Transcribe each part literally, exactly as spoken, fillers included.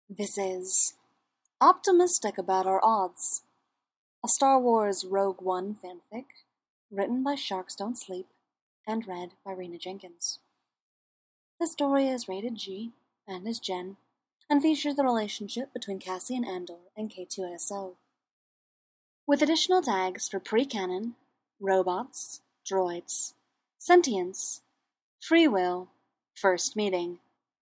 This is Optimistic About Our Odds, a Star Wars Rogue One fanfic, written by Sharks Don't Sleep, and read by Rena Jenkins. The story is rated G, and is Gen, and features the relationship between Cassian Andor and K two S O. With additional tags for pre-canon, robots, droids, sentience, free will, first meeting.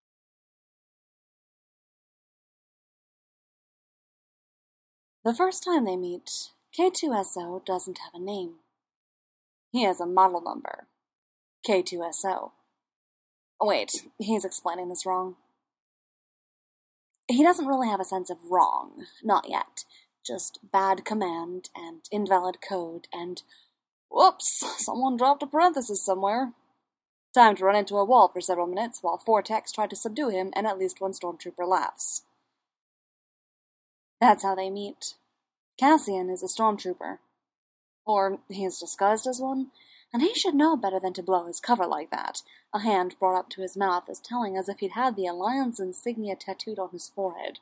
The first time they meet, K two S O doesn't have a name. He has a model number. K two S O. Wait, he's explaining this wrong. He doesn't really have a sense of wrong, not yet. Just bad command and invalid code and, whoops, someone dropped a parenthesis somewhere. Time to run into a wall for several minutes while four techs try to subdue him and at least one stormtrooper laughs. That's how they meet. Cassian is a stormtrooper. Or he is disguised as one, and he should know better than to blow his cover like that, a hand brought up to his mouth as telling as if he'd had the Alliance insignia tattooed on his forehead.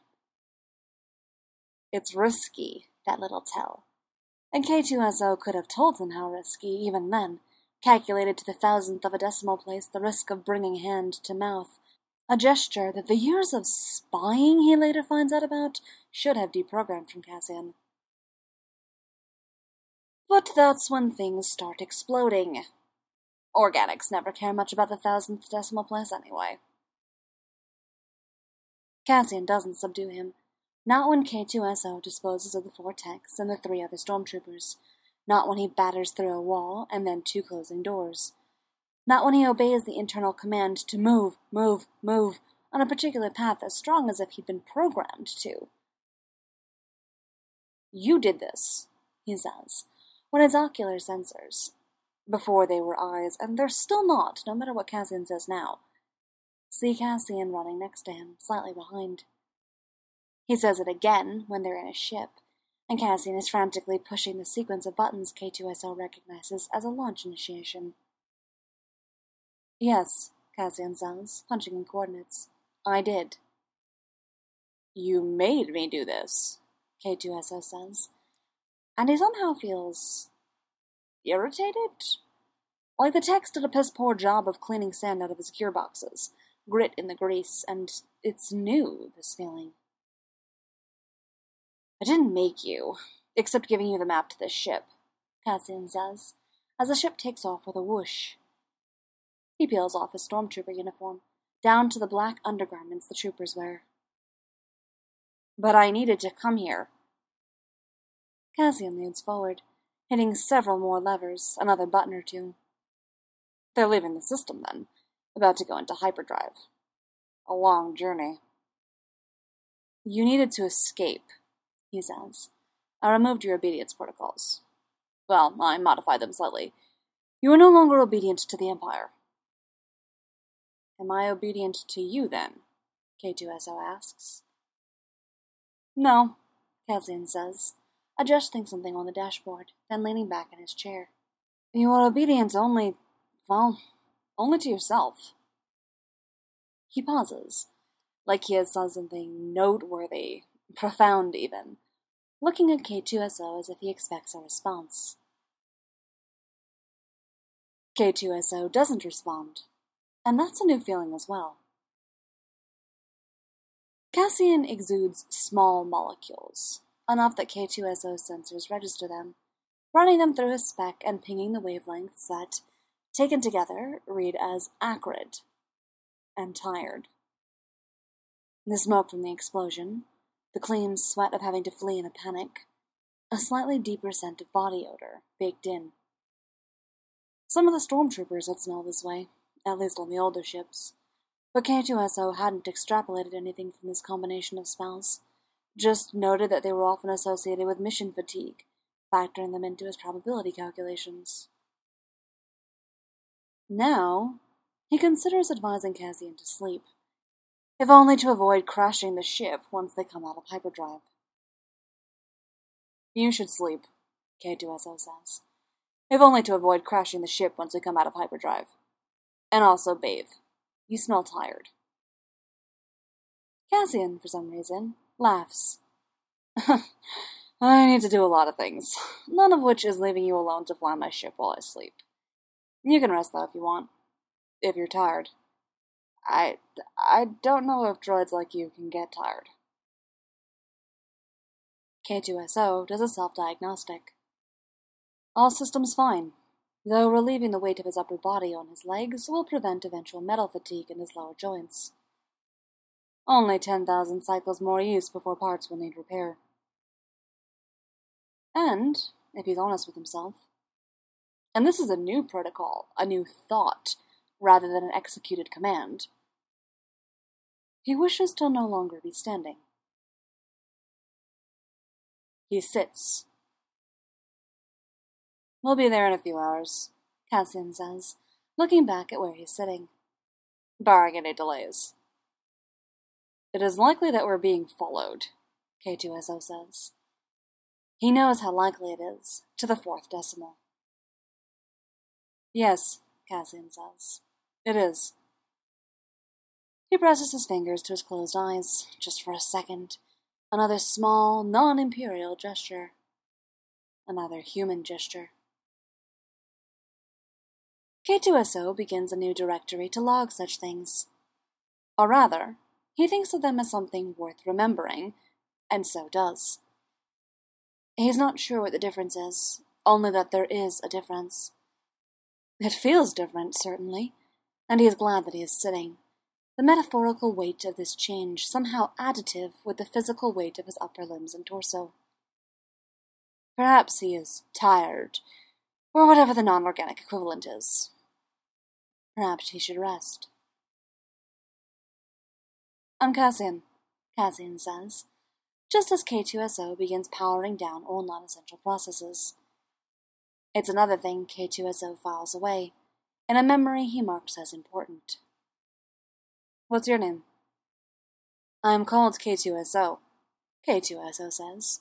It's risky, that little tell. And K two S O could have told him how risky, even then, calculated to the thousandth of a decimal place the risk of bringing hand to mouth, a gesture that the years of spying he later finds out about should have deprogrammed from Cassian. But that's when things start exploding. Organics never care much about the thousandth decimal place anyway. Cassian doesn't subdue him, not when K two S O disposes of the four techs and the three other stormtroopers, not when he batters through a wall and then two closing doors, not when he obeys the internal command to move, move, move on a particular path as strong as if he'd been programmed to. You did this, he says, when his ocular sensors, before they were eyes, and they're still not, no matter what Cassian says now, see Cassian running next to him, slightly behind. He says it again when they're in a ship, and Cassian is frantically pushing the sequence of buttons K two S O recognizes as a launch initiation. Yes, Cassian says, punching in coordinates. I did. You made me do this, K two S O says, and he somehow feels irritated? Like the techs did a piss-poor job of cleaning sand out of his gearboxes, grit in the grease, and it's new, this feeling. I didn't make you, except giving you the map to this ship, Cassian says, as the ship takes off with a whoosh. He peels off his stormtrooper uniform, down to the black undergarments the troopers wear. But I needed to come here. Cassian leans forward, hitting several more levers, another button or two. They're leaving the system then, about to go into hyperdrive. A long journey. You needed to escape, he says. I removed your obedience protocols. Well, I modified them slightly. You are no longer obedient to the Empire. Am I obedient to you, then? K two S O asks. No, Cassian says, adjusting something on the dashboard, then leaning back in his chair. You are obedient only, well, only to yourself. He pauses, like he has said something noteworthy, profound even, looking at K two S O as if he expects a response. K two S O doesn't respond, and that's a new feeling as well. Cassian exudes small molecules, enough that K two S O's sensors register them, running them through his spec and pinging the wavelengths that, taken together, read as acrid and tired. The smoke from the explosion, the clean sweat of having to flee in a panic, a slightly deeper scent of body odor baked in. Some of the stormtroopers would smell this way, at least on the older ships, but K two S O hadn't extrapolated anything from this combination of smells, just noted that they were often associated with mission fatigue, factoring them into his probability calculations. Now, he considers advising Cassian to sleep, if only to avoid crashing the ship once they come out of hyperdrive. You should sleep, K two S O says, if only to avoid crashing the ship once we come out of hyperdrive. And also bathe. You smell tired. Cassian, for some reason, laughs. I need to do a lot of things, none of which is leaving you alone to fly my ship while I sleep. You can rest, though, if you want. If you're tired. I... I don't know if droids like you can get tired. K two S O does a self-diagnostic. All systems fine, though relieving the weight of his upper body on his legs will prevent eventual metal fatigue in his lower joints. Only ten thousand cycles more use before parts will need repair. And, if he's honest with himself, and this is a new protocol, a new thought, rather than an executed command, he wishes to no longer be standing. He sits. We'll be there in a few hours, Cassian says, looking back at where he's sitting. Barring any delays. It is likely that we're being followed, K two S O says. He knows how likely it is, to the fourth decimal. Yes, Cassian says. It is. He presses his fingers to his closed eyes, just for a second. Another small, non-imperial gesture. Another human gesture. K two S O begins a new directory to log such things. Or rather, he thinks of them as something worth remembering, and so does. He's not sure what the difference is, only that there is a difference. It feels different, certainly, and he is glad that he is sitting. The metaphorical weight of this change somehow additive with the physical weight of his upper limbs and torso. Perhaps he is tired, or whatever the non-organic equivalent is. Perhaps he should rest. I'm Cassian, Cassian says, just as K two S O begins powering down all non-essential processes. It's another thing K two S O files away, in a memory he marks as important. What's your name? I'm called K two S O, K two S O says.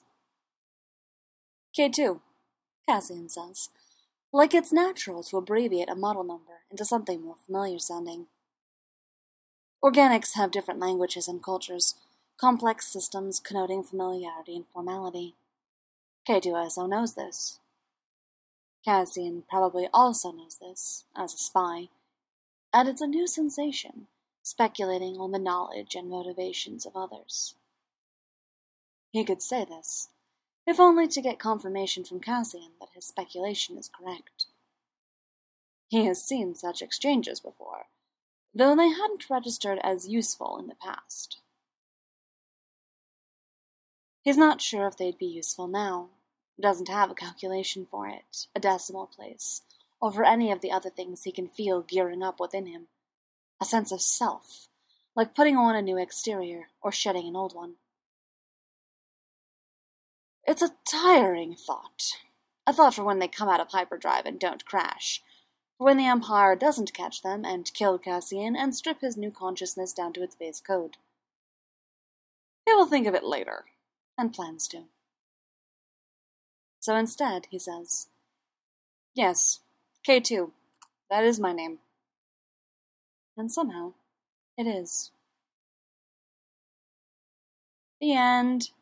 K two, Cassian says, like it's natural to abbreviate a model number into something more familiar sounding. Organics have different languages and cultures, complex systems connoting familiarity and formality. K two S O knows this. Cassian probably also knows this, as a spy, and it's a new sensation, speculating on the knowledge and motivations of others. He could say this, if only to get confirmation from Cassian that his speculation is correct. He has seen such exchanges before, though they hadn't registered as useful in the past. He's not sure if they'd be useful now. Doesn't have a calculation for it, a decimal place, or for any of the other things he can feel gearing up within him. A sense of self, like putting on a new exterior or shedding an old one. It's a tiring thought. A thought for when they come out of hyperdrive and don't crash. For when the Empire doesn't catch them and kill Cassian and strip his new consciousness down to its base code. He will think of it later, and plans to. So instead, he says, yes, K two, that is my name. And somehow, it is. The end.